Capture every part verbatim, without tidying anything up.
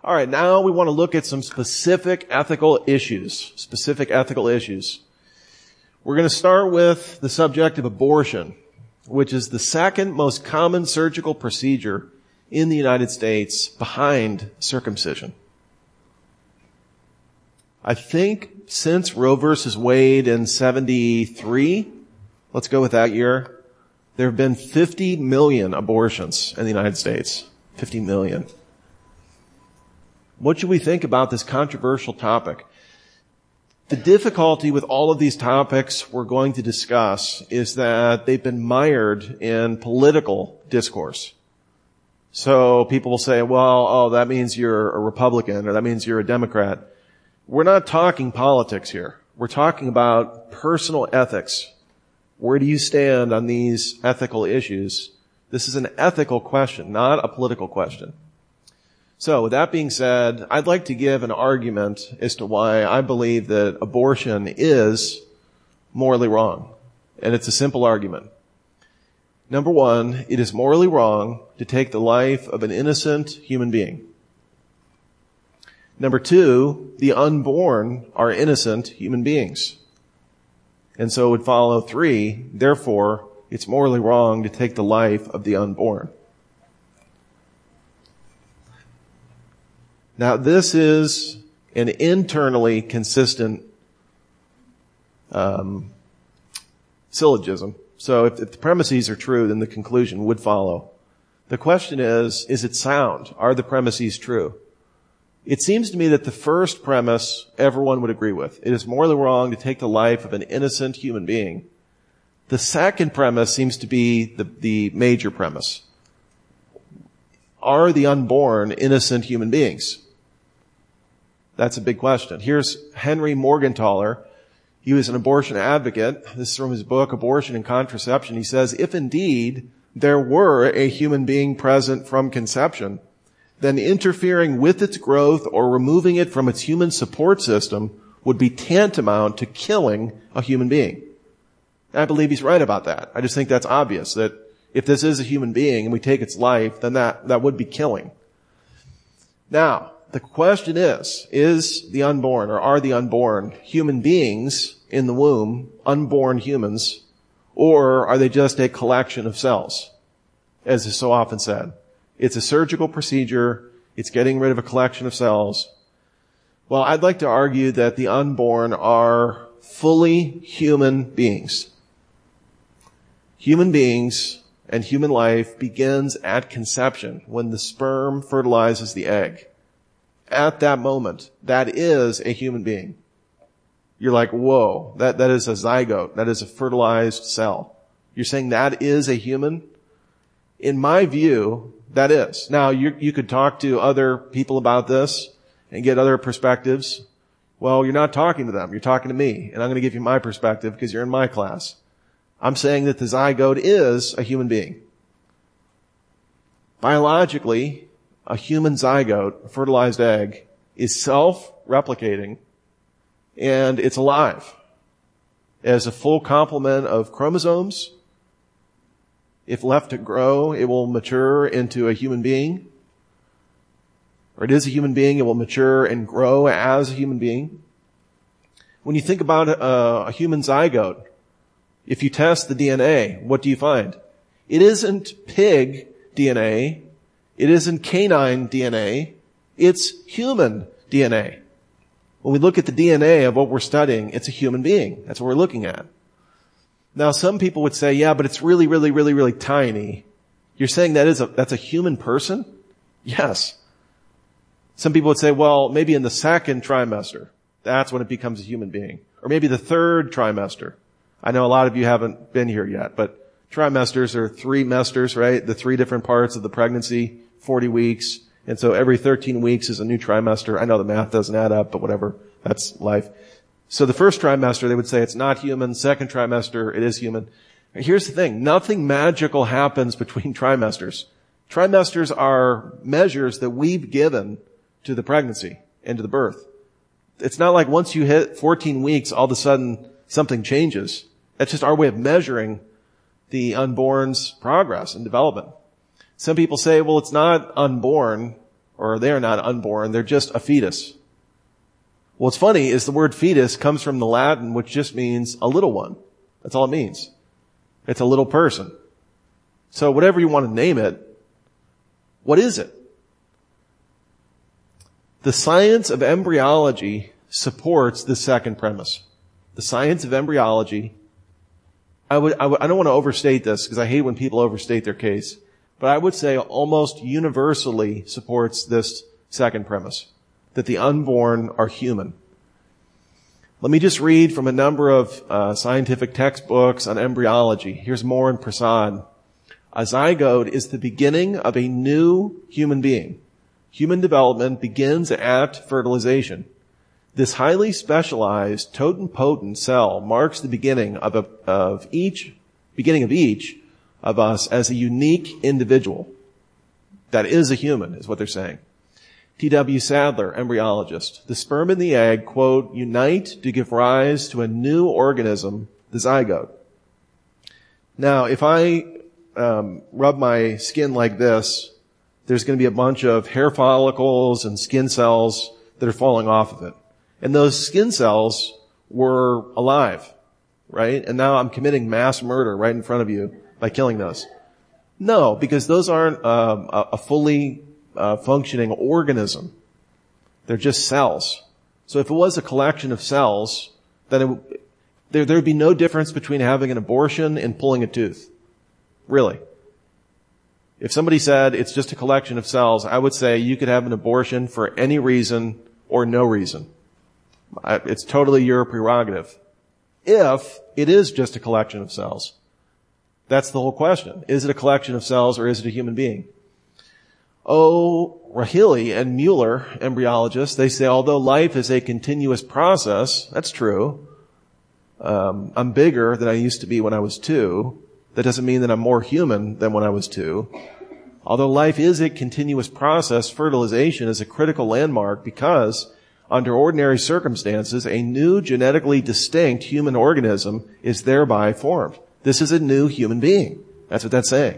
All right, now we want to look at some specific ethical issues, specific ethical issues. We're going to start with the subject of abortion, which is the second most common surgical procedure in the United States behind circumcision. I think since Roe versus Wade in seventy-three, let's go with that year, there have been fifty million abortions in the United States. fifty million. What should we think about this controversial topic? The difficulty with all of these topics we're going to discuss is that they've been mired in political discourse. So people will say, well, oh, that means you're a Republican or that means you're a Democrat. We're not talking politics here. We're talking about personal ethics. Where do you stand on these ethical issues? This is an ethical question, not a political question. So with that being said, I'd like to give an argument as to why I believe that abortion is morally wrong. And it's a simple argument. Number one, it is morally wrong to take the life of an innocent human being. Number two, the unborn are innocent human beings. And so it would follow three, therefore, it's morally wrong to take the life of the unborn. Now, this is an internally consistent um, syllogism. So if, if the premises are true, then the conclusion would follow. The question is, is it sound? Are the premises true? It seems to me that the first premise everyone would agree with. It is morally wrong to take the life of an innocent human being. The second premise seems to be the, the major premise. Are the unborn innocent human beings? That's a big question. Here's Henry Morgentaler. He was an abortion advocate. This is from his book, Abortion and Contraception. He says, if indeed there were a human being present from conception, then interfering with its growth or removing it from its human support system would be tantamount to killing a human being. And I believe he's right about that. I just think that's obvious, that if this is a human being and we take its life, then that, that would be killing. Now, the question is, is the unborn, or are the unborn human beings in the womb, unborn humans, or are they just a collection of cells, as is so often said? It's a surgical procedure. It's getting rid of a collection of cells. Well, I'd like to argue that the unborn are fully human beings. Human beings and human life begins at conception, when the sperm fertilizes the egg. At that moment, that is a human being. You're like, whoa, that, that is a zygote. That is a fertilized cell. You're saying that is a human? In my view, that is. Now, you, you could talk to other people about this and get other perspectives. Well, you're not talking to them. You're talking to me. And I'm going to give you my perspective because you're in my class. I'm saying that the zygote is a human being. Biologically, a human zygote, a fertilized egg, is self-replicating and it's alive. It has a full complement of chromosomes. If left to grow, it will mature into a human being. Or it is a human being, it will mature and grow as a human being. When you think about a, a human zygote, if you test the D N A, what do you find? It isn't pig D N A. It isn't canine D N A. It's human D N A. When we look at the D N A of what we're studying, it's a human being. That's what we're looking at. Now, some people would say, yeah, but it's really, really, really, really tiny. You're saying that is a, that's a human person? Yes. Some people would say, well, maybe in the second trimester, that's when it becomes a human being. Or maybe the third trimester. I know a lot of you haven't been here yet, but trimesters are three mesters, right? The three different parts of the pregnancy, forty weeks. And so every thirteen weeks is a new trimester. I know the math doesn't add up, but whatever. That's life. So the first trimester, they would say it's not human. Second trimester, it is human. Here's the thing. Nothing magical happens between trimesters. Trimesters are measures that we've given to the pregnancy and to the birth. It's not like once you hit fourteen weeks, all of a sudden something changes. That's just our way of measuring the unborn's progress and development. Some people say, well, it's not unborn. or they are not unborn. They're just a fetus. What's funny is the word fetus comes from the Latin, which just means a little one. That's all it means. It's a little person. So whatever you want to name it, what is it? The science of embryology supports the second premise. The science of embryology, I would, I would, I don't want to overstate this because I hate when people overstate their case, but I would say almost universally supports this second premise, that the unborn are human. Let me just read from a number of uh, scientific textbooks on embryology. Here's Moore and Prasad. A zygote is the beginning of a new human being. Human development begins at fertilization. This highly specialized totem-potent cell marks the beginning of, a, of each, beginning of each of us as a unique individual. That is a human, is what they're saying. T W Sadler, embryologist. The sperm and the egg, quote, unite to give rise to a new organism, the zygote. Now, if I um, rub my skin like this, there's going to be a bunch of hair follicles and skin cells that are falling off of it. And those skin cells were alive, right? And now I'm committing mass murder right in front of you by killing those. No, because those aren't um, a, a fully uh, functioning organism. They're just cells. So if it was a collection of cells, then it, there there'd be no difference between having an abortion and pulling a tooth. Really. If somebody said it's just a collection of cells, I would say you could have an abortion for any reason or no reason. It's totally your prerogative. If it is just a collection of cells. That's the whole question. Is it a collection of cells or is it a human being? O'Rahilly and Mueller, embryologists, they say although life is a continuous process, that's true. Um, I'm bigger than I used to be when I was two. That doesn't mean that I'm more human than when I was two. Although life is a continuous process, fertilization is a critical landmark because under ordinary circumstances, a new genetically distinct human organism is thereby formed. This is a new human being. That's what that's saying.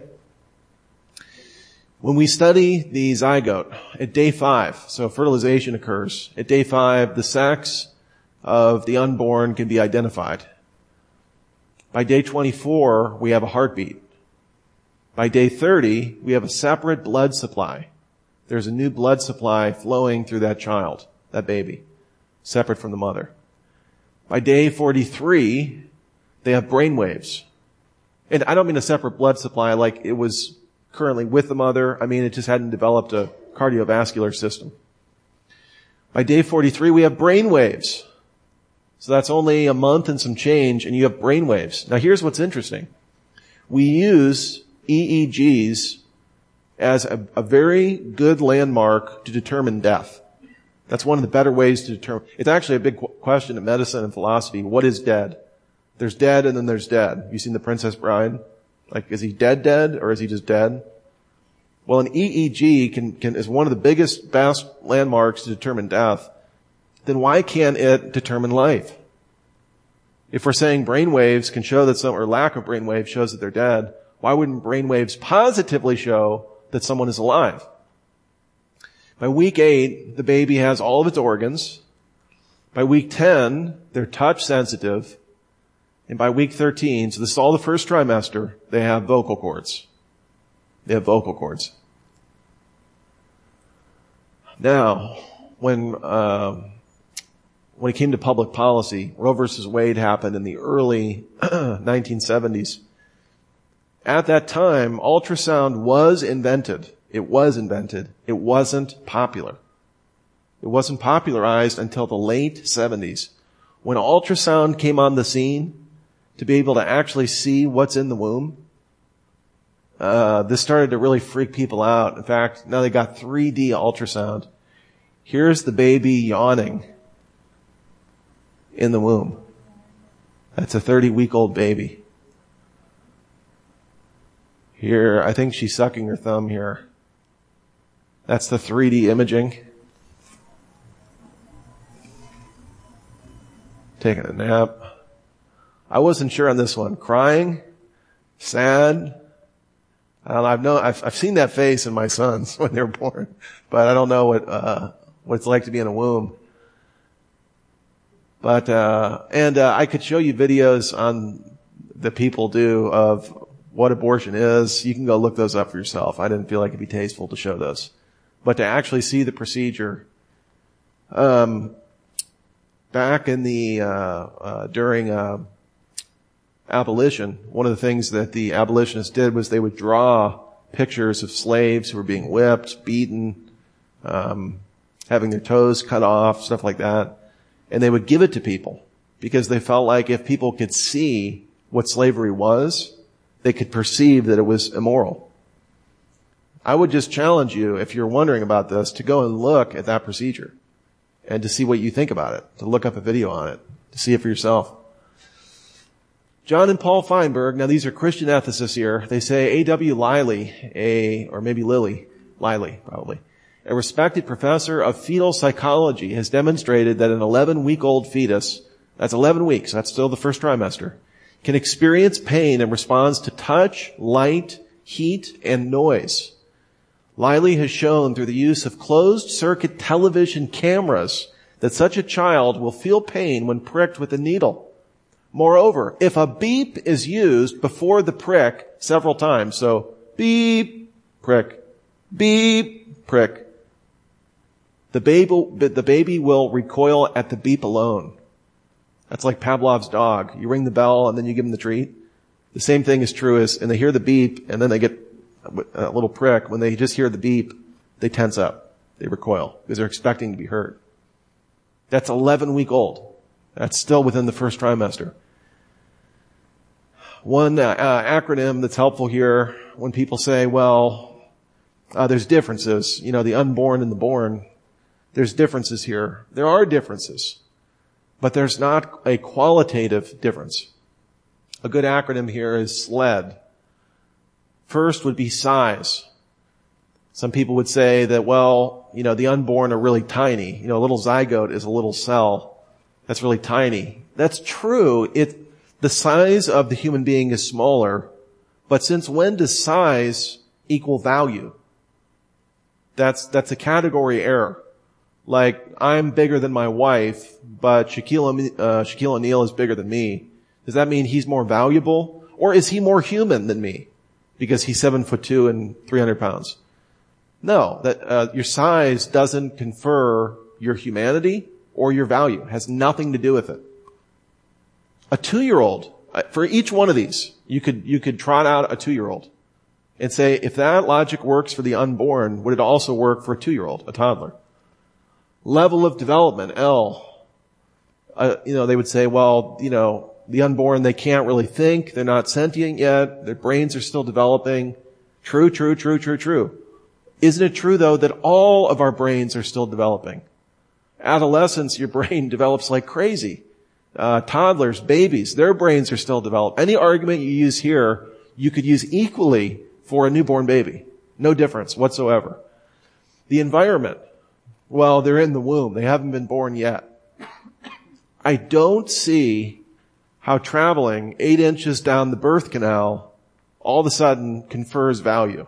When we study the zygote at day five, so fertilization occurs, at day five, the sex of the unborn can be identified. By day twenty-four, we have a heartbeat. By day thirty, we have a separate blood supply. There's a new blood supply flowing through that child, that baby, separate from the mother. By day forty-three, they have brain waves. And I don't mean a separate blood supply like it was currently with the mother. I mean, it just hadn't developed a cardiovascular system. By day forty-three, we have brain waves. So that's only a month and some change, and you have brain waves. Now here's what's interesting. We use E E Gs as a, a very good landmark to determine death. That's one of the better ways to determine. It's actually a big qu- question in medicine and philosophy. What is dead? There's dead and then there's dead. Have you seen The Princess Bride? Like, is he dead dead or is he just dead? Well, an E E G can, can, is one of the biggest, best landmarks to determine death. Then why can't it determine life? If we're saying brain waves can show that some, or lack of brain waves shows that they're dead, why wouldn't brain waves positively show that someone is alive? By week eight, the baby has all of its organs. By week ten, they're touch sensitive. And by week thirteen, so this is all the first trimester, they have vocal cords. They have vocal cords. Now, when, um, when it came to public policy, Roe versus Wade happened in the early nineteen seventies. At that time, ultrasound was invented. It was invented. It wasn't popular. It wasn't popularized until the late seventies. When ultrasound came on the scene, to be able to actually see what's in the womb, uh, this started to really freak people out. In fact, now they got three D ultrasound. Here's the baby yawning in the womb. That's a thirty-week-old baby. Here, I think she's sucking her thumb here. That's the three D imaging. Taking a nap. I wasn't sure on this one. Crying? Sad? I don't know, I've known, I've, I've seen that face in my sons when they were born, but I don't know what, uh, what it's like to be in a womb. But, uh, and, uh, I could show you videos on that people do of what abortion is. You can go look those up for yourself. I didn't feel like it'd be tasteful to show those. But to actually see the procedure, um, back in the, uh, uh, during, uh, abolition, one of the things that the abolitionists did was they would draw pictures of slaves who were being whipped, beaten, um, having their toes cut off, stuff like that. And they would give it to people because they felt like if people could see what slavery was, they could perceive that it was immoral. I would just challenge you, if you're wondering about this, to go and look at that procedure and to see what you think about it, to look up a video on it, to see it for yourself. John and Paul Feinberg, now these are Christian ethicists here, they say A W Liley, a, or maybe Lilly, Liley, probably, a respected professor of fetal psychology has demonstrated that an eleven-week-old fetus, that's eleven weeks, that's still the first trimester, can experience pain in response to touch, light, heat, and noise. Liley has shown through the use of closed-circuit television cameras that such a child will feel pain when pricked with a needle. Moreover, if a beep is used before the prick several times, so beep, prick, beep, prick, the baby, the baby will recoil at the beep alone. That's like Pavlov's dog. You ring the bell and then you give them the treat. The same thing is true as, and they hear the beep and then they get a little prick. When they just hear the beep, they tense up. They recoil because they're expecting to be hurt. That's eleven week old. That's still within the first trimester. One uh, uh, acronym that's helpful here when people say, well, uh, there's differences, you know, the unborn and the born, there's differences here. There are differences, but there's not a qualitative difference. A good acronym here is SLED. First would be size. Some people would say that, well, you know, the unborn are really tiny. You know, a little zygote is a little cell that's really tiny. That's true. It, the size of the human being is smaller, but since when does size equal value? That's, that's a category error. Like, I'm bigger than my wife, but Shaquille, uh, Shaquille O'Neal is bigger than me. Does that mean he's more valuable? Or is he more human than me? Because he's seven foot two and three hundred pounds. No, that, uh, your size doesn't confer your humanity or your value. It has nothing to do with it. A two-year-old, for each one of these, you could, you could trot out a two-year-old and say, if that logic works for the unborn, would it also work for a two-year-old, a toddler? Level of development, L. Uh, you know, they would say, well, you know, the unborn, they can't really think. They're not sentient yet. Their brains are still developing. True, true, true, true, true. Isn't it true, though, that all of our brains are still developing? Adolescence, your brain develops like crazy. Uh, toddlers, babies, their brains are still developed. Any argument you use here, you could use equally for a newborn baby. No difference whatsoever. The environment. Well, they're in the womb. They haven't been born yet. I don't see how traveling eight inches down the birth canal all of a sudden confers value.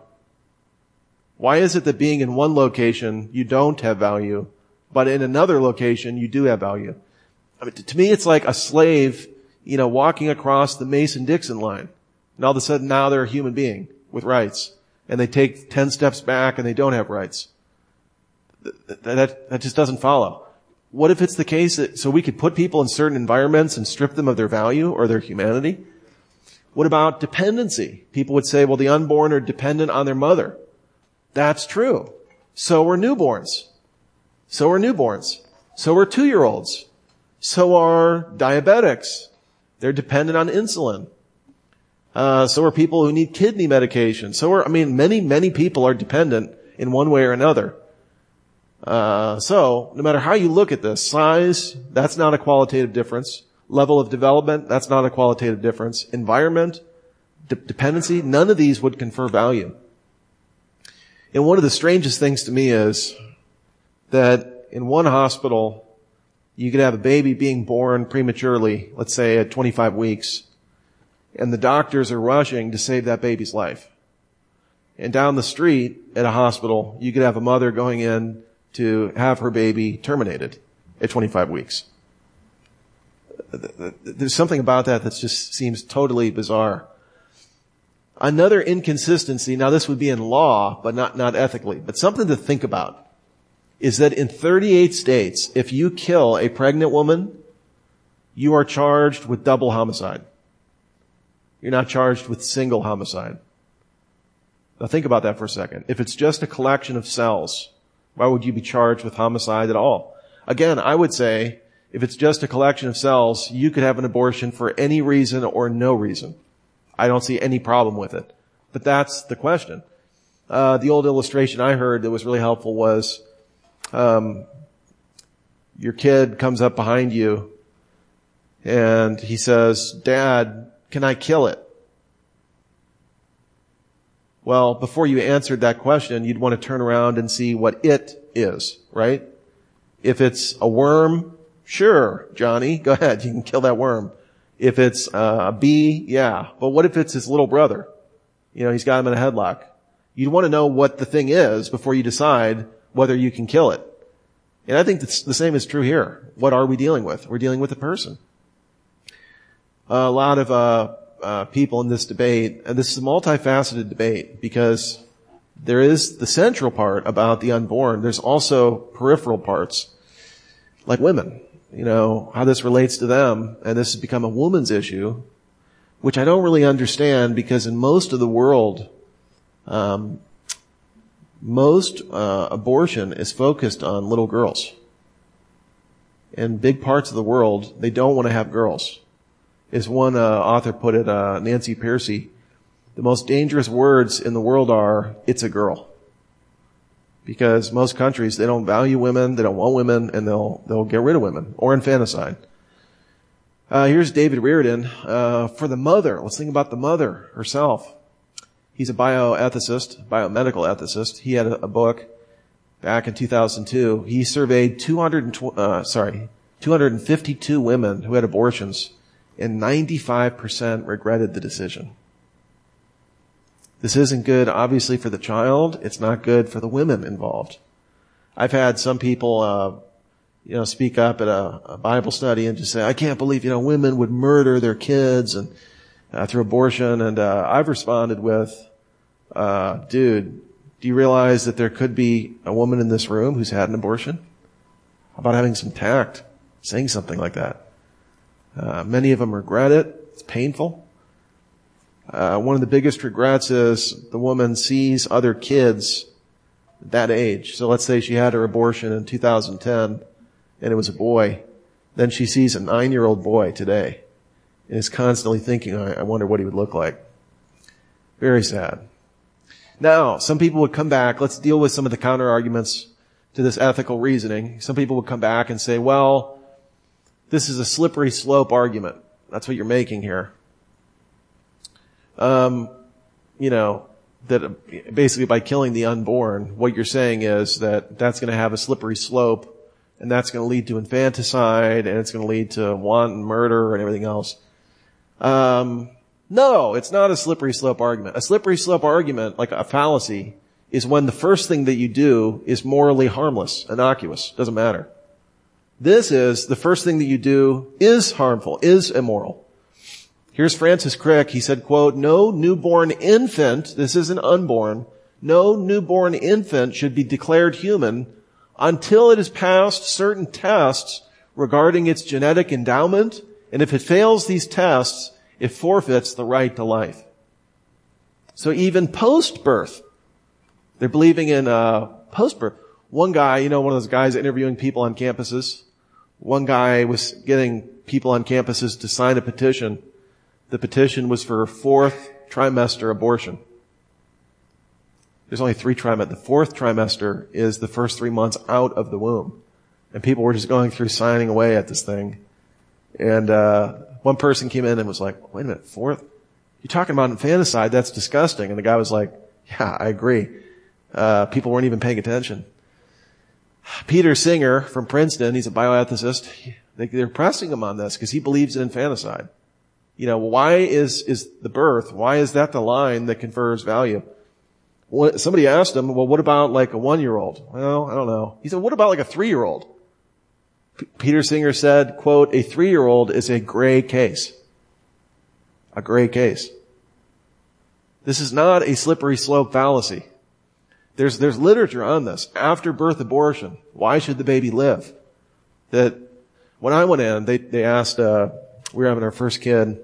Why is it that being in one location, you don't have value, but in another location, you do have value? I mean, to me, it's like a slave, you know, walking across the Mason-Dixon line. And all of a sudden now they're a human being with rights. And they take ten steps back and they don't have rights. That, that, that just doesn't follow. What if it's the case that, so we could put people in certain environments and strip them of their value or their humanity? What about dependency? People would say, well, the unborn are dependent on their mother. That's true. So are newborns. So are newborns. So are two-year-olds. So are diabetics. They're dependent on insulin. Uh, so are people who need kidney medication. So are, I mean, many, many people are dependent in one way or another. Uh, so, no matter how you look at this, size, that's not a qualitative difference. Level of development, that's not a qualitative difference. Environment, de- dependency, none of these would confer value. And one of the strangest things to me is that in one hospital, you could have a baby being born prematurely, let's say at twenty-five weeks, and the doctors are rushing to save that baby's life. And down the street at a hospital, you could have a mother going in to have her baby terminated at twenty-five weeks. There's something about that that just seems totally bizarre. Another inconsistency, now this would be in law, but not, not ethically, but something to think about, is that in thirty-eight states, if you kill a pregnant woman, you are charged with double homicide. You're not charged with single homicide. Now think about that for a second. If it's just a collection of cells, why would you be charged with homicide at all? Again, I would say, if it's just a collection of cells, you could have an abortion for any reason or no reason. I don't see any problem with it. But that's the question. Uh, the old illustration I heard that was really helpful was, um, your kid comes up behind you and he says, "Dad, can I kill it?" Well, before you answered that question, you'd want to turn around and see what it is, right? If it's a worm, sure, Johnny, go ahead, you can kill that worm. If it's uh, a bee, yeah. But what if it's his little brother? You know, he's got him in a headlock. You'd want to know what the thing is before you decide whether you can kill it. And I think that's the same is true here. What are we dealing with? We're dealing with a person. A lot of uh, uh people in this debate, and this is a multifaceted debate because there is the central part about the unborn. There's also peripheral parts, like women. You know, how this relates to them, and this has become a woman's issue, which I don't really understand because in most of the world, um, most uh, abortion is focused on little girls. In big parts of the world, they don't want to have girls. As one uh, author put it, uh, Nancy Pearcey, the most dangerous words in the world are, "It's a girl." Because most countries, they don't value women, they don't want women, and they'll they'll get rid of women, or infanticide. Uh, here's David Reardon. Uh, for the mother, let's think about the mother herself. He's a bioethicist, biomedical ethicist. He had a, a book back in two thousand two. He surveyed two hundred, uh, sorry, two hundred fifty-two women who had abortions, and ninety-five percent regretted the decision. This isn't good, obviously, for the child. It's not good for the women involved. I've had some people, uh, you know, speak up at a, a Bible study and just say, "I can't believe, you know, women would murder their kids and uh, through abortion." And uh, I've responded with, uh, "Dude, do you realize that there could be a woman in this room who's had an abortion? How about having some tact, saying something like that?" Uh, many of them regret it. It's painful. Uh, one of the biggest regrets is the woman sees other kids that age. So let's say she had her abortion in two thousand ten and it was a boy. Then she sees a nine-year-old boy today and is constantly thinking, I, I wonder what he would look like. Very sad. Now, some people would come back. Let's deal with some of the counter-arguments to this ethical reasoning. Some people would come back and say, well, this is a slippery slope argument. That's what you're making here. Um, you know, that basically by killing the unborn, what you're saying is that that's going to have a slippery slope and that's going to lead to infanticide and it's going to lead to wanton murder and everything else. Um, no, it's not a slippery slope argument. A slippery slope argument, like a fallacy, is when the first thing that you do is morally harmless, innocuous, doesn't matter. This is the first thing that you do is harmful, is immoral. Here's Francis Crick. He said, quote, "No newborn infant," this isn't unborn, "no newborn infant should be declared human until it has passed certain tests regarding its genetic endowment, and if it fails these tests, it forfeits the right to life." So even post-birth, they're believing in uh post-birth. One guy, you know, one of those guys interviewing people on campuses, one guy was getting people on campuses to sign a petition. The petition was for fourth trimester abortion. There's only three trimesters. The fourth trimester is the first three months out of the womb. And people were just going through signing away at this thing. And uh one person came in and was like, "Wait a minute, fourth? You're talking about infanticide? That's disgusting." And the guy was like, "Yeah, I agree." Uh people weren't even paying attention. Peter Singer from Princeton, he's a bioethicist. They, they're pressing him on this because he believes in infanticide. You know, why is, is the birth, why is that the line that confers value? Somebody asked him, well, what about like a one-year-old? Well, I don't know. He said, what about like a three-year-old? P- Peter Singer said, quote, a three-year-old is a gray case. A gray case. This is not a slippery slope fallacy. There's, there's literature on this. After birth abortion, why should the baby live? That when I went in, they, they asked, uh, we were having our first kid.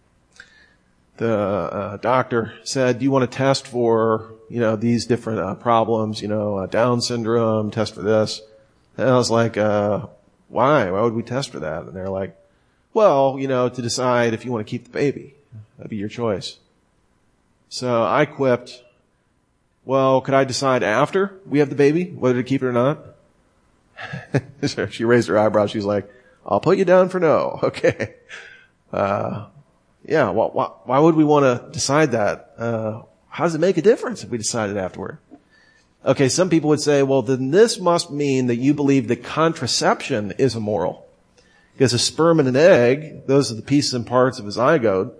The uh, doctor said, do you want to test for, you know, these different uh, problems, you know, uh, Down syndrome, test for this. And I was like, uh, why? Why would we test for that? And they're like, well, you know, to decide if you want to keep the baby. That'd be your choice. So I quipped, well, could I decide after we have the baby whether to keep it or not? She raised her eyebrows. She's like, I'll put you down for no. Okay. Uh, yeah, why, why, why would we want to decide that? Uh, how does it make a difference if we decide it afterward? Okay, some people would say, well, then this must mean that you believe that contraception is immoral. Because a sperm and an egg, those are the pieces and parts of a zygote,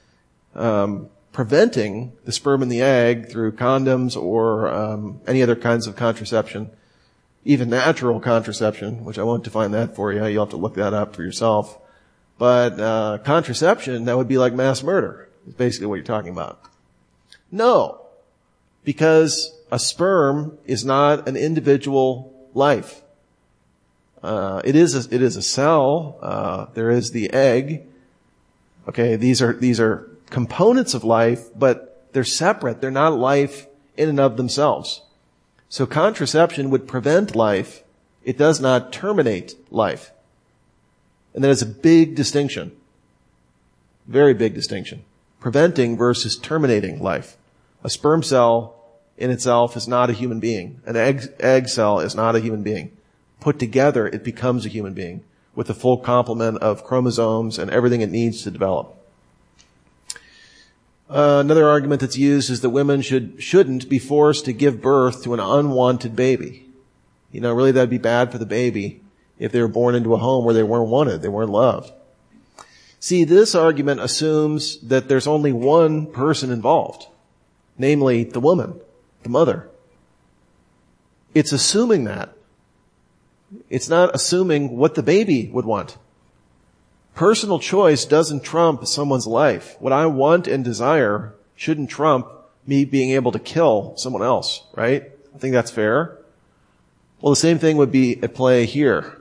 um, preventing the sperm and the egg through condoms or um, any other kinds of contraception, even natural contraception, which I won't define that for you. You'll have to look that up for yourself. But uh contraception, that would be like mass murder, is basically what you're talking about. No, because a sperm is not an individual life. Uh it is a, it is a cell. Uh there is the egg. Okay, these are these are components of life, but they're separate. They're not life in and of themselves. So contraception would prevent life. It does not terminate life. And that is a big distinction. Very big distinction. Preventing versus terminating life. A sperm cell in itself is not a human being. An egg, egg cell is not a human being. Put together, it becomes a human being with the full complement of chromosomes and everything it needs to develop. Uh, another argument that's used is that women should, shouldn't be forced to give birth to an unwanted baby. You know, really that'd be bad for the baby if they were born into a home where they weren't wanted, they weren't loved. See, this argument assumes that there's only one person involved, namely the woman, the mother. It's assuming that. It's not assuming what the baby would want. Personal choice doesn't trump someone's life. What I want and desire shouldn't trump me being able to kill someone else, right? I think that's fair. Well, the same thing would be at play here.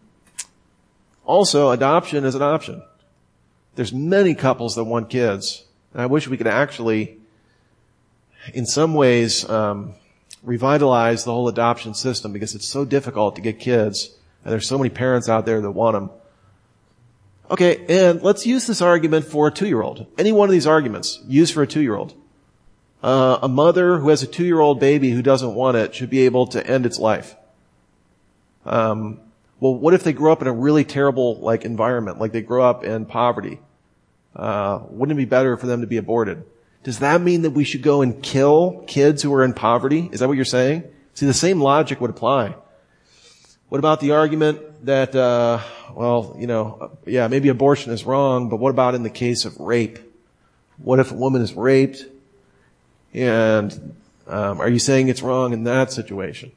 Also, adoption is an option. There's many couples that want kids, and I wish we could actually, in some ways, um, revitalize the whole adoption system because it's so difficult to get kids, and there's so many parents out there that want them. Okay, and let's use this argument for a two-year-old. Any one of these arguments, used for a two-year-old. Uh, a mother who has a two-year-old baby who doesn't want it should be able to end its life. Um, well, what if they grow up in a really terrible, like, environment, like they grow up in poverty? Uh, wouldn't it be better for them to be aborted? Does that mean that we should go and kill kids who are in poverty? Is that what you're saying? See, the same logic would apply. What about the argument that, uh, well, you know, yeah, maybe abortion is wrong, but what about in the case of rape? What if a woman is raped? And um, are you saying it's wrong in that situation?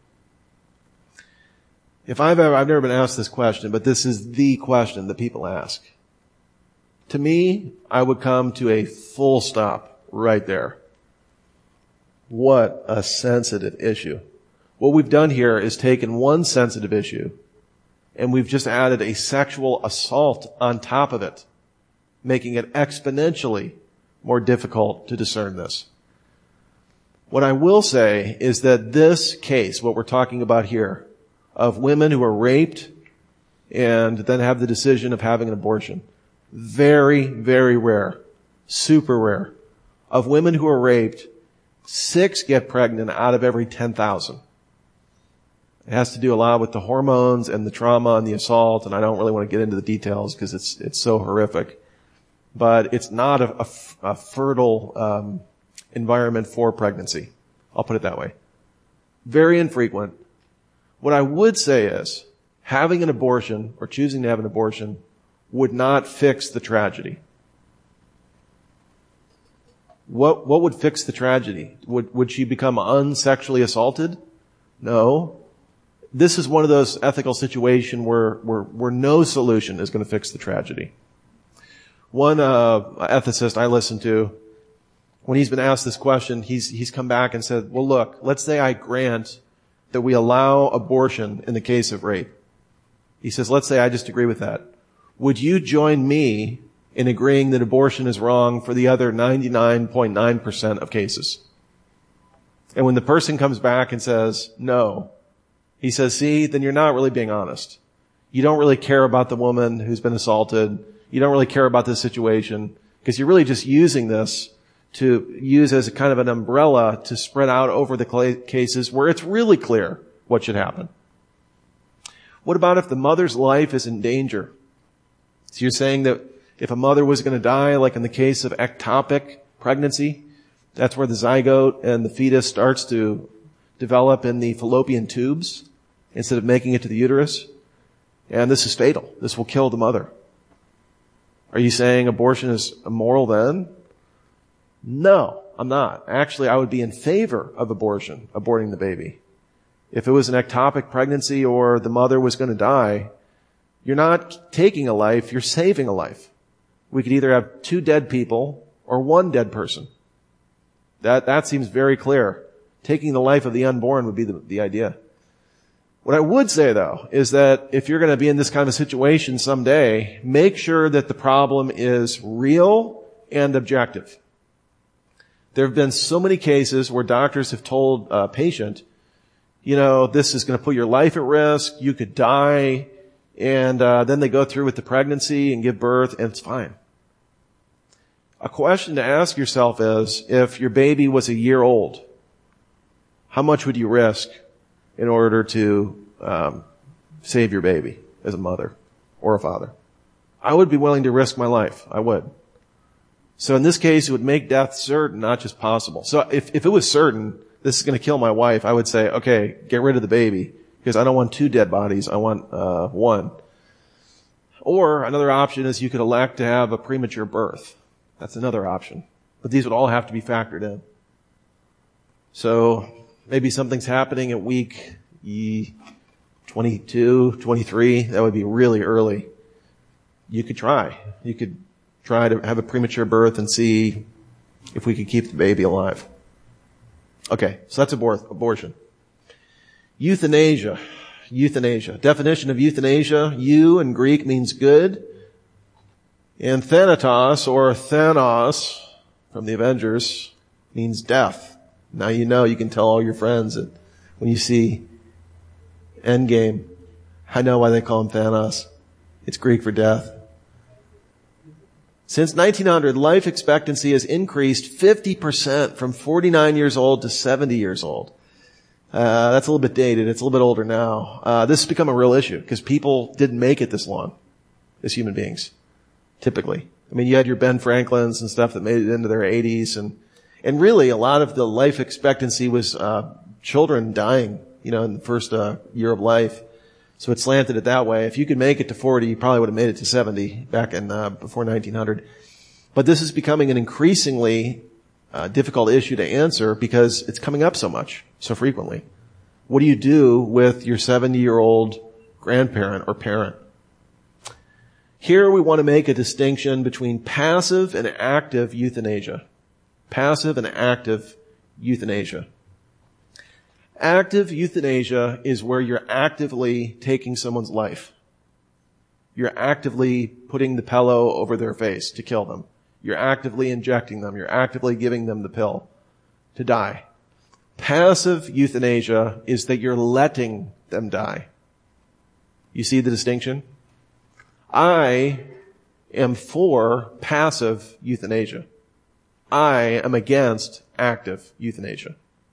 If I've ever, I've never been asked this question, but this is the question that people ask. To me, I would come to a full stop right there. What a sensitive issue. What we've done here is taken one sensitive issue and we've just added a sexual assault on top of it, making it exponentially more difficult to discern this. What I will say is that this case, what we're talking about here, of women who are raped and then have the decision of having an abortion, very, very rare, super rare. Of women who are raped, six get pregnant out of every ten thousand. It has to do a lot with the hormones and the trauma and the assault, and I don't really want to get into the details because it's it's so horrific. But it's not a, a, a fertile um, environment for pregnancy. I'll put it that way. Very infrequent. What I would say is, having an abortion or choosing to have an abortion would not fix the tragedy. What, what would fix the tragedy? Would, would she become unsexually assaulted? No. This is one of those ethical situations where, where, where no solution is going to fix the tragedy. One, uh, ethicist I listened to, when he's been asked this question, he's, he's come back and said, well, look, let's say I grant that we allow abortion in the case of rape. He says, let's say I just agree with that. Would you join me in agreeing that abortion is wrong for the other ninety-nine point nine percent of cases? And when the person comes back and says, no, he says, see, then you're not really being honest. You don't really care about the woman who's been assaulted. You don't really care about this situation because you're really just using this to use as a kind of an umbrella to spread out over the cases where it's really clear what should happen. What about if the mother's life is in danger? So you're saying that if a mother was going to die, like in the case of ectopic pregnancy, that's where the zygote and the fetus starts to develop in the fallopian tubes instead of making it to the uterus. And this is fatal. This will kill the mother. Are you saying abortion is immoral then? No, I'm not. Actually, I would be in favor of abortion, aborting the baby. If it was an ectopic pregnancy or the mother was going to die, you're not taking a life, you're saving a life. We could either have two dead people or one dead person. That, that seems very clear. Taking the life of the unborn would be the, the idea. What I would say, though, is that if you're going to be in this kind of situation someday, make sure that the problem is real and objective. There have been so many cases where doctors have told a patient, you know, this is going to put your life at risk, you could die, and uh, then they go through with the pregnancy and give birth, and it's fine. A question to ask yourself is, if your baby was a year old, how much would you risk in order to um, save your baby as a mother or a father? I would be willing to risk my life. I would. So in this case, it would make death certain, not just possible. So if, if it was certain this is going to kill my wife, I would say, okay, get rid of the baby because I don't want two dead bodies. I want uh one. Or another option is you could elect to have a premature birth. That's another option. But these would all have to be factored in. So maybe something's happening at week twenty-two, twenty-three. That would be really early. You could try. You could try to have a premature birth and see if we could keep the baby alive. Okay, so that's abor- abortion. Euthanasia. Euthanasia. Definition of euthanasia. Eu in Greek means good. And thanatos, or Thanos, from the Avengers, means death. Now you know, you can tell all your friends that when you see Endgame, I know why they call him Thanos. It's Greek for death. Since nineteen hundred, life expectancy has increased fifty percent from forty-nine years old to seventy years old. Uh, that's a little bit dated. It's a little bit older now. Uh, this has become a real issue because people didn't make it this long as human beings, typically. I mean, you had your Ben Franklins and stuff that made it into their eighties, and and really a lot of the life expectancy was uh children dying, you know, in the first uh, year of life. So it slanted it that way. If you could make it to forty, you probably would have made it to seventy back in uh, before nineteen hundred. But this is becoming an increasingly uh, difficult issue to answer because it's coming up so much, so frequently. What do you do with your seventy-year-old grandparent or parent? Here we want to make a distinction between passive and active euthanasia. Passive and active euthanasia. Active euthanasia is where you're actively taking someone's life. You're actively putting the pillow over their face to kill them. You're actively injecting them. You're actively giving them the pill to die. Passive euthanasia is that you're letting them die. You see the distinction? I am for passive euthanasia. I am against active euthanasia.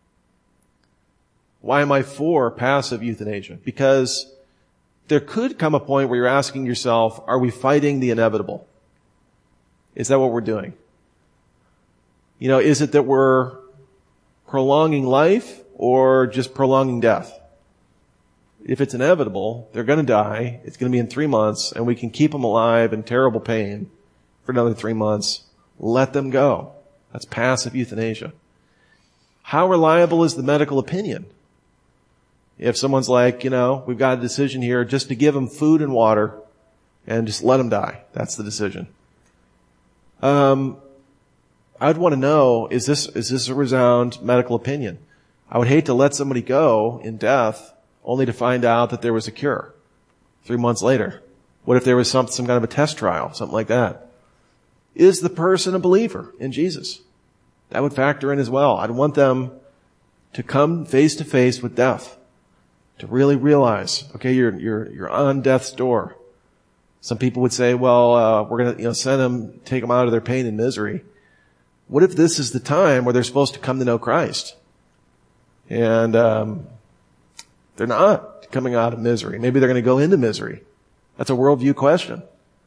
Why am I for passive euthanasia? Because there could come a point where you're asking yourself, are we fighting the inevitable? Is that what we're doing? You know, is it that we're prolonging life or just prolonging death? If it's inevitable, they're going to die. It's going to be in three months, and we can keep them alive in terrible pain for another three months. Let them go. That's passive euthanasia. How reliable is the medical opinion? If someone's like, you know, we've got a decision here just to give them food and water and just let them die. That's the decision. Um, I'd want to know, is this, is this a resound medical opinion? I would hate to let somebody go in death only to find out that there was a cure three months later. What if there was some, some kind of a test trial, something like that? Is the person a believer in Jesus? That would factor in as well. I'd want them to come face to face with death, to really realize, okay, you're, you're, you're on death's door. Some people would say, well, uh, we're going to, you know, send them, take them out of their pain and misery. What if this is the time where they're supposed to come to know Christ? And, um, they're not coming out of misery. Maybe they're going to go into misery. That's a worldview question.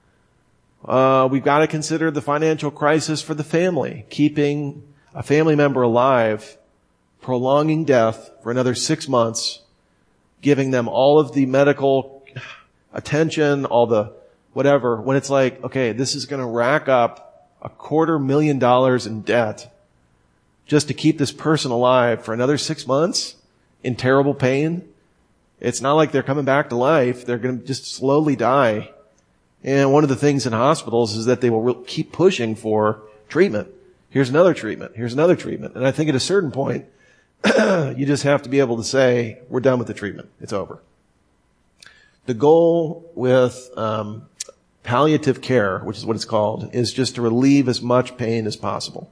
Uh, we've got to consider the financial crisis for the family, keeping a family member alive, prolonging death for another six months, giving them all of the medical attention, all the whatever, when it's like, okay, this is going to rack up a quarter million dollars in debt just to keep this person alive for another six months in terrible pain. It's not like they're coming back to life. They're going to just slowly die. And one of the things in hospitals is that they will keep pushing for treatment. Here's another treatment. Here's another treatment. And I think at a certain point, you just have to be able to say, we're done with the treatment. It's over. The goal with um, palliative care, which is what it's called, is just to relieve as much pain as possible.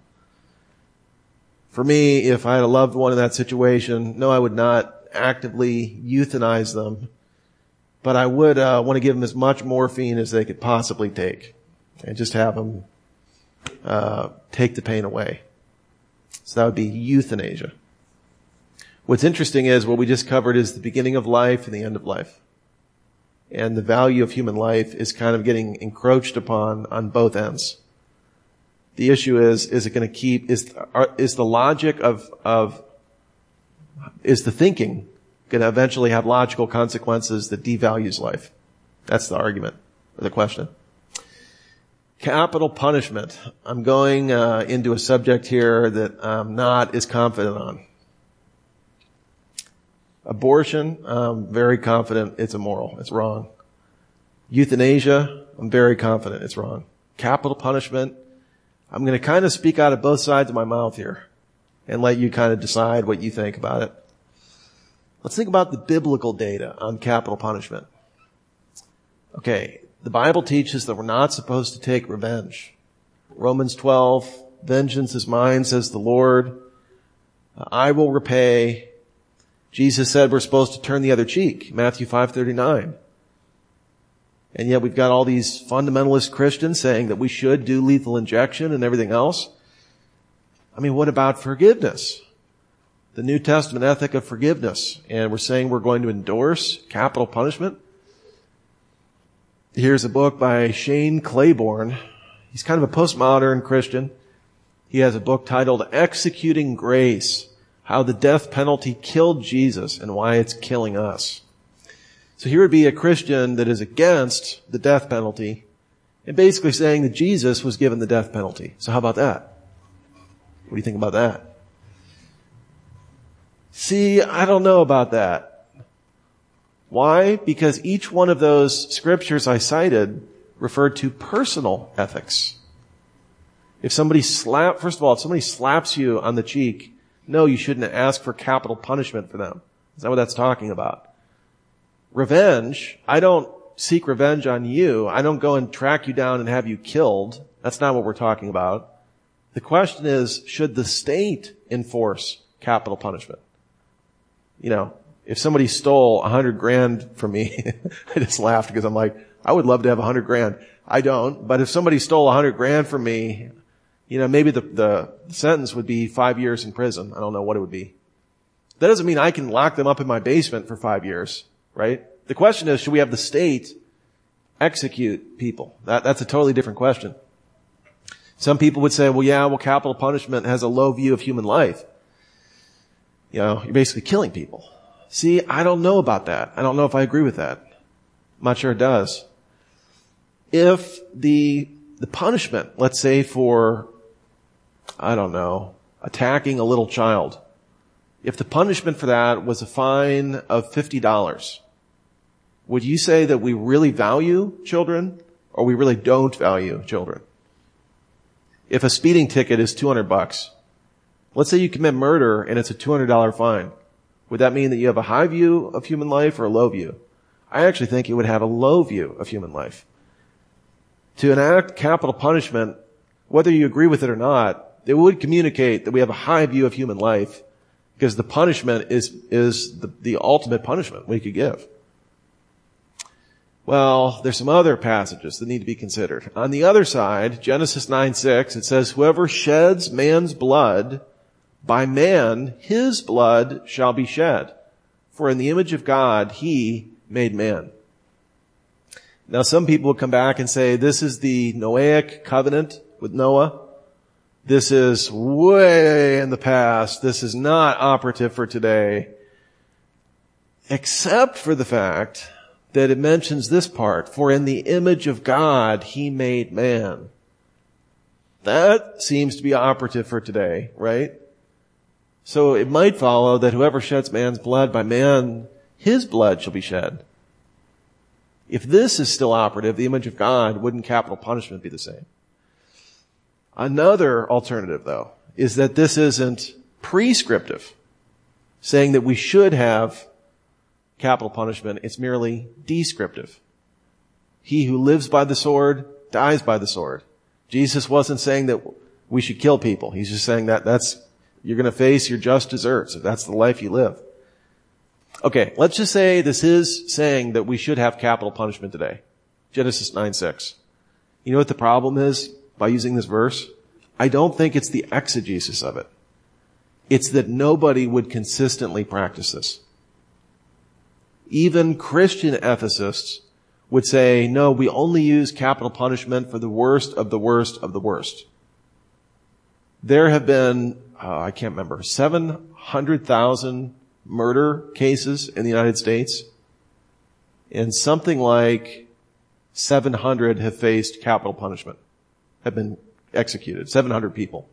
For me, if I had a loved one in that situation, no, I would not actively euthanize them, but I would uh, want to give them as much morphine as they could possibly take and just have them uh, take the pain away. So that would be euthanasia. What's interesting is what we just covered is the beginning of life and the end of life. And the value of human life is kind of getting encroached upon on both ends. The issue is, is it going to keep, is, are, is the logic of, of, is the thinking going to eventually have logical consequences that devalues life? That's the argument, or the question. Capital punishment. I'm going uh, into a subject here that I'm not as confident on. Abortion, I'm very confident it's immoral. It's wrong. Euthanasia, I'm very confident it's wrong. Capital punishment, I'm going to kind of speak out of both sides of my mouth here and let you kind of decide what you think about it. Let's think about the biblical data on capital punishment. Okay, the Bible teaches that we're not supposed to take revenge. Romans twelve, vengeance is mine, says the Lord. I will repay. Jesus said we're supposed to turn the other cheek, Matthew five thirty-nine. And yet we've got all these fundamentalist Christians saying that we should do lethal injection and everything else. I mean, what about forgiveness? The New Testament ethic of forgiveness. And we're saying we're going to endorse capital punishment. Here's a book by Shane Claiborne. He's kind of a postmodern Christian. He has a book titled Executing Grace: How the Death Penalty Killed Jesus and Why It's Killing Us. So here would be a Christian that is against the death penalty and basically saying that Jesus was given the death penalty. So how about that? What do you think about that? See, I don't know about that. Why? Because each one of those scriptures I cited referred to personal ethics. If somebody slap, first of all, if somebody slaps you on the cheek, no, you shouldn't ask for capital punishment for them. Is that what that's talking about? Revenge, I don't seek revenge on you. I don't go and track you down and have you killed. That's not what we're talking about. The question is, should the state enforce capital punishment? You know, if somebody stole a hundred grand from me, I just laughed because I'm like, I would love to have a hundred grand. I don't, but if somebody stole a hundred grand from me, you know, maybe the, the sentence would be five years in prison. I don't know what it would be. That doesn't mean I can lock them up in my basement for five years, right? The question is, should we have the state execute people? That, that's a totally different question. Some people would say, well, yeah, well, capital punishment has a low view of human life. You know, you're basically killing people. See, I don't know about that. I don't know if I agree with that. I'm not sure it does. If the, the punishment, let's say for I don't know, attacking a little child, if the punishment for that was a fine of fifty dollars, would you say that we really value children or we really don't value children? If a speeding ticket is two hundred bucks, let's say you commit murder and it's a two hundred dollars fine, would that mean that you have a high view of human life or a low view? I actually think you would have a low view of human life. To enact capital punishment, whether you agree with it or not, it would communicate that we have a high view of human life because the punishment is, is the, the ultimate punishment we could give. Well, there's some other passages that need to be considered. On the other side, Genesis nine six, it says, whoever sheds man's blood, by man his blood shall be shed. For in the image of God he made man. Now some people would come back and say, this is the Noahic covenant with Noah. This is way in the past. This is not operative for today. Except for the fact that it mentions this part, for in the image of God he made man. That seems to be operative for today, right? So it might follow that whoever sheds man's blood, by man his blood shall be shed. If this is still operative, the image of God, wouldn't capital punishment be the same? Another alternative, though, is that this isn't prescriptive, saying that we should have capital punishment. It's merely descriptive. He who lives by the sword dies by the sword. Jesus wasn't saying that we should kill people. He's just saying that that's, you're going to face your just deserts if that's the life you live. Okay, let's just say this is saying that we should have capital punishment today. Genesis nine six. You know what the problem is by using this verse? I don't think it's the exegesis of it. It's that nobody would consistently practice this. Even Christian ethicists would say, no, we only use capital punishment for the worst of the worst of the worst. There have been, uh, I can't remember, seven hundred thousand murder cases in the United States, and something like seven hundred have faced capital punishment, have been executed, seven hundred people.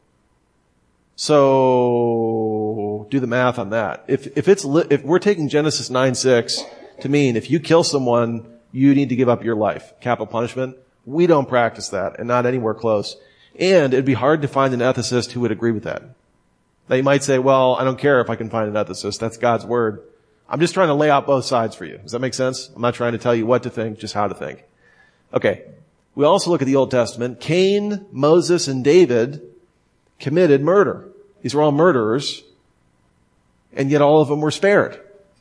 So do the math on that. If, if it's, li- if we're taking Genesis nine six to mean if you kill someone, you need to give up your life, capital punishment, we don't practice that, and not anywhere close. And it'd be hard to find an ethicist who would agree with that. Now you might say, well, I don't care if I can find an ethicist. That's God's word. I'm just trying to lay out both sides for you. Does that make sense? I'm not trying to tell you what to think, just how to think. Okay. We also look at the Old Testament. Cain, Moses, and David committed murder. These were all murderers, and yet all of them were spared.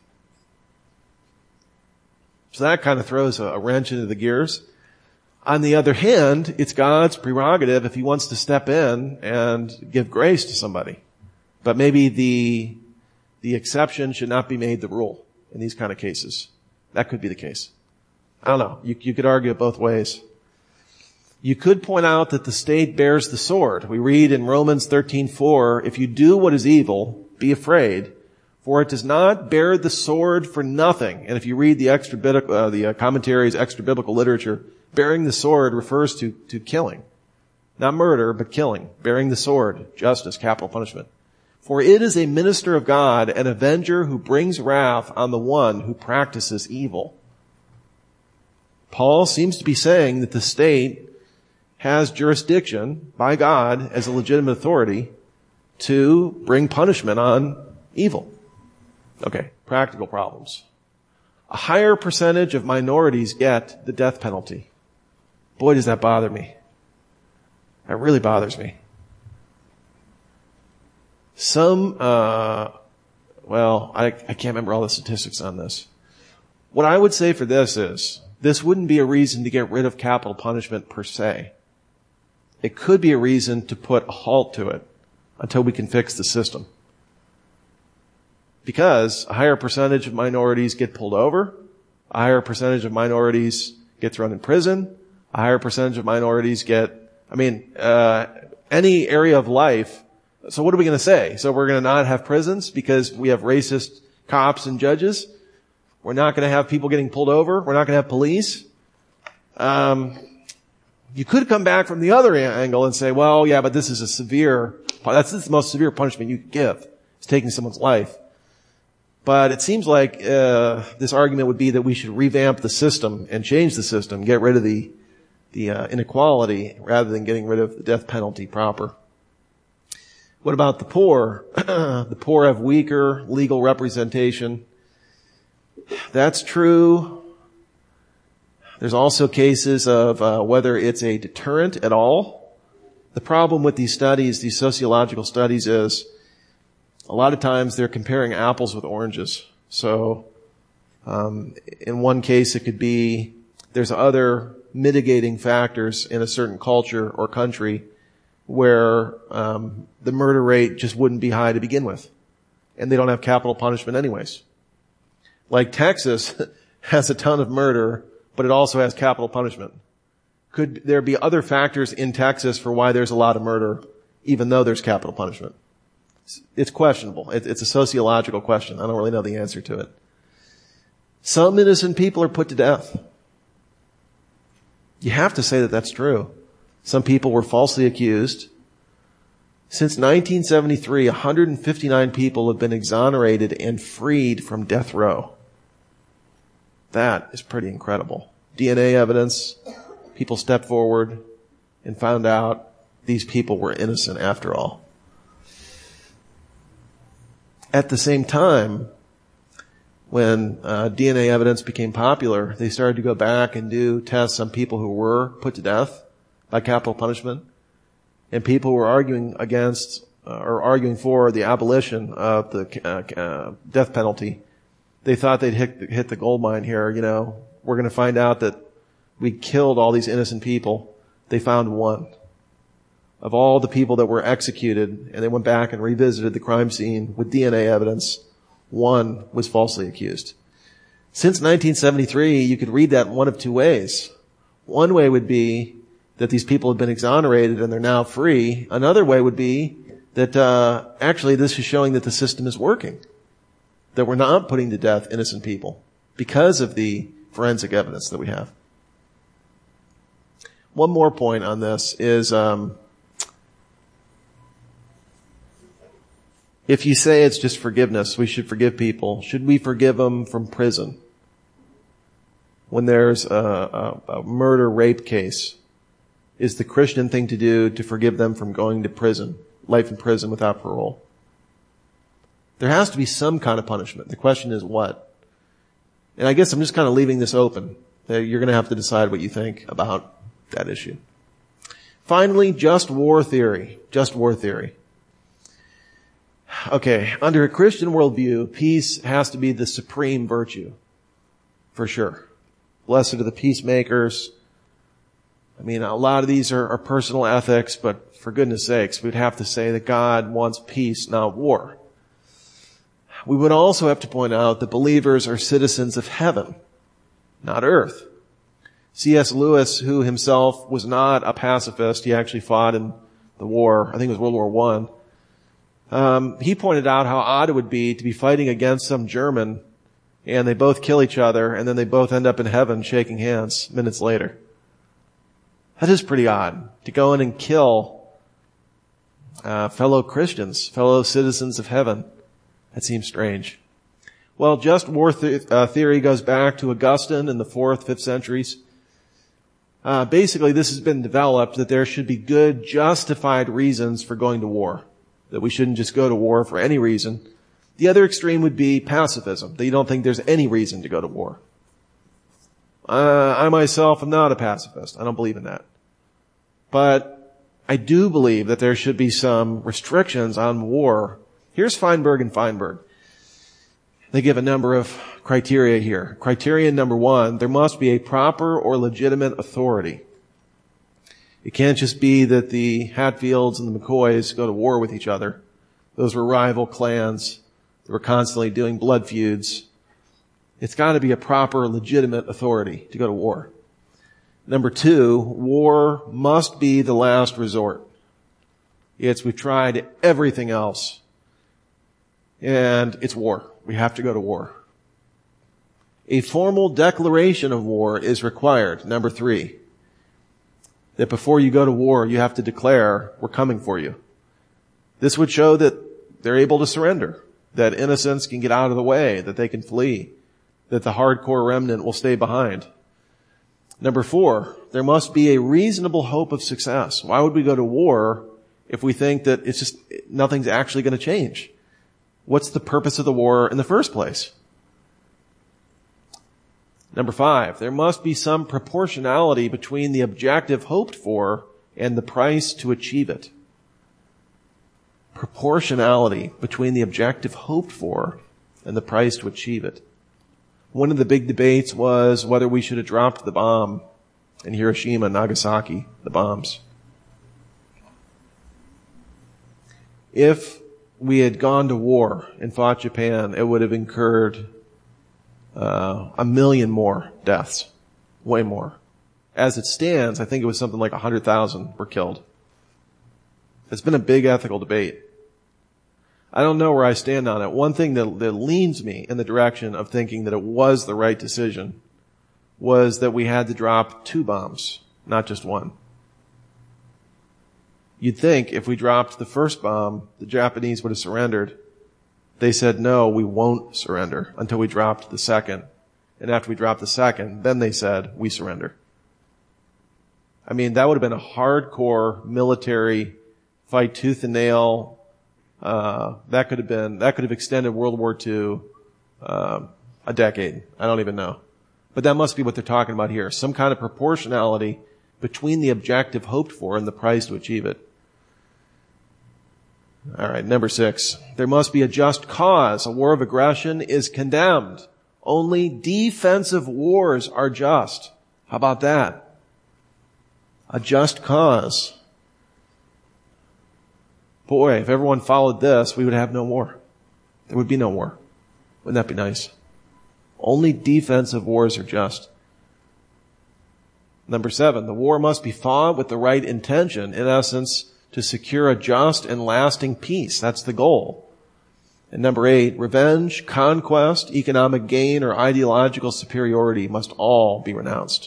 So that kind of throws a wrench into the gears. On the other hand, it's God's prerogative if he wants to step in and give grace to somebody. But maybe the, the exception should not be made the rule in these kind of cases. That could be the case. I don't know. You, you could argue it both ways. You could point out that the state bears the sword. We read in Romans thirteen four, if you do what is evil, be afraid, for it does not bear the sword for nothing. And if you read the extra biblical, uh, the uh, commentaries, extra biblical literature, bearing the sword refers to, to killing. Not murder, but killing. Bearing the sword, justice, capital punishment. For it is a minister of God, an avenger who brings wrath on the one who practices evil. Paul seems to be saying that the state has jurisdiction by God as a legitimate authority to bring punishment on evil. Okay, practical problems. A higher percentage of minorities get the death penalty. Boy, does that bother me. That really bothers me. Some, uh, well, I, I can't remember all the statistics on this. What I would say for this is, this wouldn't be a reason to get rid of capital punishment per se. It could be a reason to put a halt to it until we can fix the system. Because a higher percentage of minorities get pulled over, a higher percentage of minorities get thrown in prison, a higher percentage of minorities get, I mean, uh, any area of life. So what are we going to say? So we're going to not have prisons because we have racist cops and judges? We're not going to have people getting pulled over? We're not going to have police? Um, You could come back from the other angle and say, well, yeah, but this is a severe, that's the most severe punishment you could give. It's taking someone's life. But it seems like uh this argument would be that we should revamp the system and change the system, get rid of the the uh, inequality rather than getting rid of the death penalty proper. What about the poor? The poor have weaker legal representation. That's true. There's also cases of uh, whether it's a deterrent at all. The problem with these studies, these sociological studies, is a lot of times they're comparing apples with oranges. So um, in one case it could be there's other mitigating factors in a certain culture or country where um, the murder rate just wouldn't be high to begin with. And they don't have capital punishment anyways. Like Texas has a ton of murder, but it also has capital punishment. Could there be other factors in Texas for why there's a lot of murder, even though there's capital punishment? It's questionable. It's a sociological question. I don't really know the answer to it. Some innocent people are put to death. You have to say that that's true. Some people were falsely accused. Since nineteen seventy-three, one hundred fifty-nine people have been exonerated and freed from death row. That is pretty incredible. D N A evidence, people stepped forward and found out these people were innocent after all. At the same time, when uh, D N A evidence became popular, they started to go back and do tests on people who were put to death by capital punishment, and people were arguing against uh, or arguing for the abolition of the uh, uh, death penalty. They thought they'd hit, hit the gold mine here. You know, we're going to find out that we killed all these innocent people. They found one. Of all the people that were executed, and they went back and revisited the crime scene with D N A evidence, one was falsely accused. Since nineteen seventy-three, you could read that in one of two ways. One way would be that these people have been exonerated and they're now free. Another way would be that uh actually this is showing that the system is working, that we're not putting to death innocent people because of the forensic evidence that we have. One more point on this is um if you say it's just forgiveness, we should forgive people. Should we forgive them from prison? When there's a, a, a murder rape case, is the Christian thing to do to forgive them from going to prison, life in prison without parole? There has to be some kind of punishment. The question is what? And I guess I'm just kind of leaving this open. You're going to have to decide what you think about that issue. Finally, just war theory. Just war theory. Okay, under a Christian worldview, peace has to be the supreme virtue. For sure. Blessed are the peacemakers. I mean, a lot of these are, are personal ethics, but for goodness sakes, we'd have to say that God wants peace, not war. We would also have to point out that believers are citizens of heaven, not earth. C S Lewis, who himself was not a pacifist, he actually fought in the war, I think it was World War One. Um, he pointed out how odd it would be to be fighting against some German and they both kill each other and then they both end up in heaven shaking hands minutes later. That is pretty odd, to go in and kill uh, fellow Christians, fellow citizens of heaven. That seems strange. Well, just war th- uh, theory goes back to Augustine in the fourth, fifth centuries. Uh, basically, this has been developed that there should be good, justified reasons for going to war. That we shouldn't just go to war for any reason. The other extreme would be pacifism, that you don't think there's any reason to go to war. Uh, I myself am not a pacifist. I don't believe in that. But I do believe that there should be some restrictions on war. Here's Feinberg and Feinberg. They give a number of criteria here. Criterion number one, there must be a proper or legitimate authority. It can't just be that the Hatfields and the McCoys go to war with each other. Those were rival clans that were constantly doing blood feuds. It's got to be a proper, legitimate authority to go to war. Number two, war must be the last resort. It's, we've tried everything else, and it's war. We have to go to war. A formal declaration of war is required. Number three. that before you go to war, you have to declare, we're coming for you. This would show that they're able to surrender, that innocents can get out of the way, that they can flee, that the hardcore remnant will stay behind. Number four, there must be a reasonable hope of success. Why would we go to war if we think that it's just, nothing's actually going to change? What's the purpose of the war in the first place? Number five, there must be some proportionality between the objective hoped for and the price to achieve it. Proportionality between the objective hoped for and the price to achieve it. One of the big debates was whether we should have dropped the bomb in Hiroshima and Nagasaki, the bombs. If we had gone to war and fought Japan, it would have incurred uh, a million more deaths, way more. As it stands, I think it was something like one hundred thousand were killed. It's been a big ethical debate. I don't know where I stand on it. One thing that, that leans me in the direction of thinking that it was the right decision was that we had to drop two bombs, not just one. You'd think if we dropped the first bomb, the Japanese would have surrendered. They said, no, we won't surrender until we dropped the second. And after we dropped the second, then they said, we surrender. I mean, that would have been a hardcore military fight tooth and nail. Uh, that could have been, that could have extended World War Two, uh, a decade. I don't even know. But that must be what they're talking about here. Some kind of proportionality between the objective hoped for and the price to achieve it. All right, number six. There must be a just cause. A war of aggression is condemned. Only defensive wars are just. How about that? A just cause. Boy, if everyone followed this, we would have no war. There would be no war. Wouldn't that be nice? Only defensive wars are just. Number seven, the war must be fought with the right intention, in essence, to secure a just and lasting peace. That's the goal. And number eight, revenge, conquest, economic gain, or ideological superiority must all be renounced.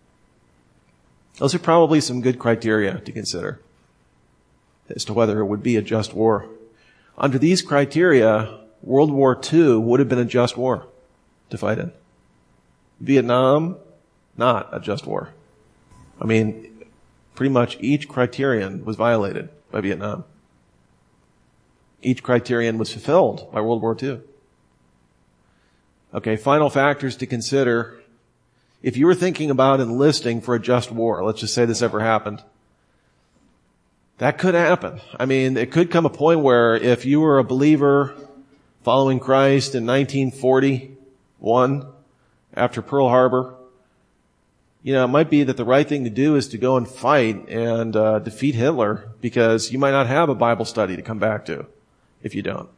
Those are probably some good criteria to consider as to whether it would be a just war. Under these criteria, World War Two would have been a just war to fight in. Vietnam, not a just war. I mean, pretty much each criterion was violated by Vietnam. Each criterion was fulfilled by World War Two. Okay, final factors to consider. If you were thinking about enlisting for a just war, let's just say this ever happened, that could happen. I mean, it could come a point where if you were a believer following Christ in nineteen forty-one, after Pearl Harbor, you know, it might be that the right thing to do is to go and fight and uh, defeat Hitler, because you might not have a Bible study to come back to if you don't.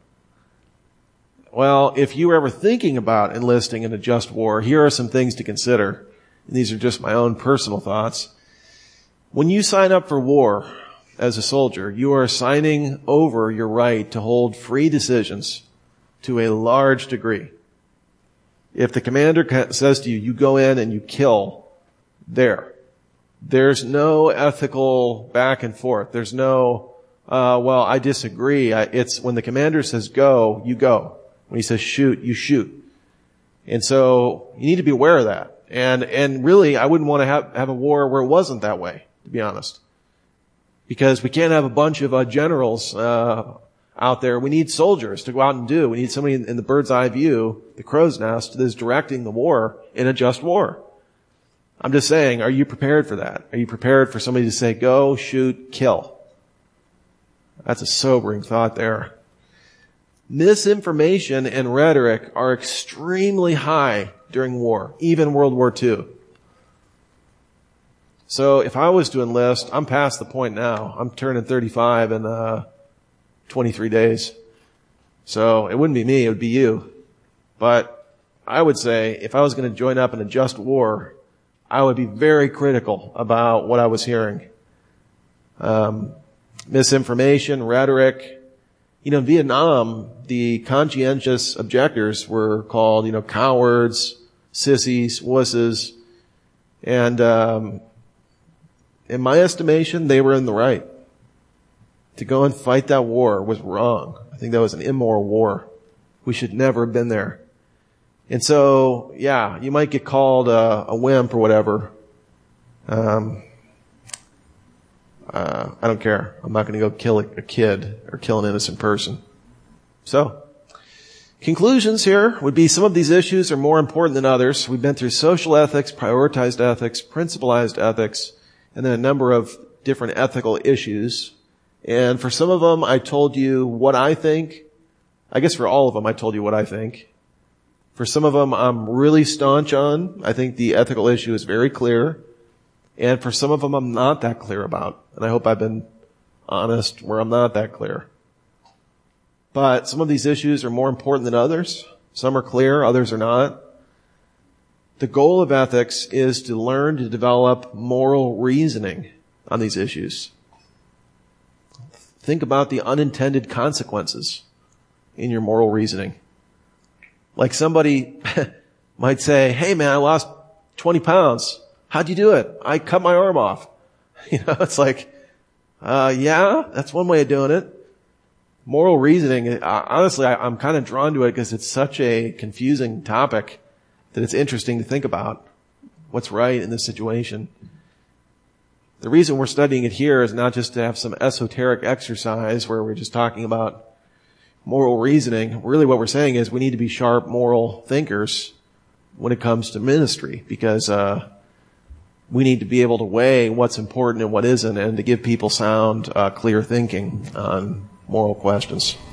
Well, if you were ever thinking about enlisting in a just war, here are some things to consider. And these are just my own personal thoughts. When you sign up for war as a soldier, you are signing over your right to hold free decisions to a large degree. If the commander says to you, you go in and you kill, there. There's no ethical back and forth. There's no, uh, well, I disagree. I, it's when the commander says go, you go. When he says shoot, you shoot. And so you need to be aware of that. And, and really, I wouldn't want to have, have a war where it wasn't that way, to be honest. Because we can't have a bunch of uh, generals, uh, out there. We need soldiers to go out and do. We need somebody in, in the bird's eye view, the crow's nest, that is directing the war in a just war. I'm just saying, are you prepared for that? Are you prepared for somebody to say, go, shoot, kill? That's a sobering thought there. Misinformation and rhetoric are extremely high during war, even World War Two. So if I was to enlist, I'm past the point now. I'm turning thirty-five in uh, twenty-three days. So it wouldn't be me, it would be you. But I would say if I was going to join up in a just war, I would be very critical about what I was hearing. Um, misinformation, rhetoric. You know, in Vietnam, the conscientious objectors were called, you know, cowards, sissies, wusses. And, um, in my estimation, they were in the right. To go and fight that war was wrong. I think that was an immoral war. We should never have been there. And so, yeah, you might get called a, a wimp or whatever. Um, uh, I don't care. I'm not going to go kill a, a kid or kill an innocent person. So, conclusions here would be some of these issues are more important than others. We've been through social ethics, prioritized ethics, principalized ethics, and then a number of different ethical issues. And for some of them, I told you what I think. I guess for all of them, I told you what I think. For some of them, I'm really staunch on. I think the ethical issue is very clear. And for some of them, I'm not that clear about. And I hope I've been honest where I'm not that clear. But some of these issues are more important than others. Some are clear, others are not. The goal of ethics is to learn to develop moral reasoning on these issues. Think about the unintended consequences in your moral reasoning. Like somebody might say, hey man, I lost twenty pounds. How'd you do it? I cut my arm off. You know, it's like, uh, yeah, that's one way of doing it. Moral reasoning, uh, honestly, I, I'm kind of drawn to it because it's such a confusing topic that it's interesting to think about what's right in this situation. The reason we're studying it here is not just to have some esoteric exercise where we're just talking about moral reasoning. Really what we're saying is we need to be sharp moral thinkers when it comes to ministry because uh we need to be able to weigh what's important and what isn't and to give people sound, uh, clear thinking on moral questions.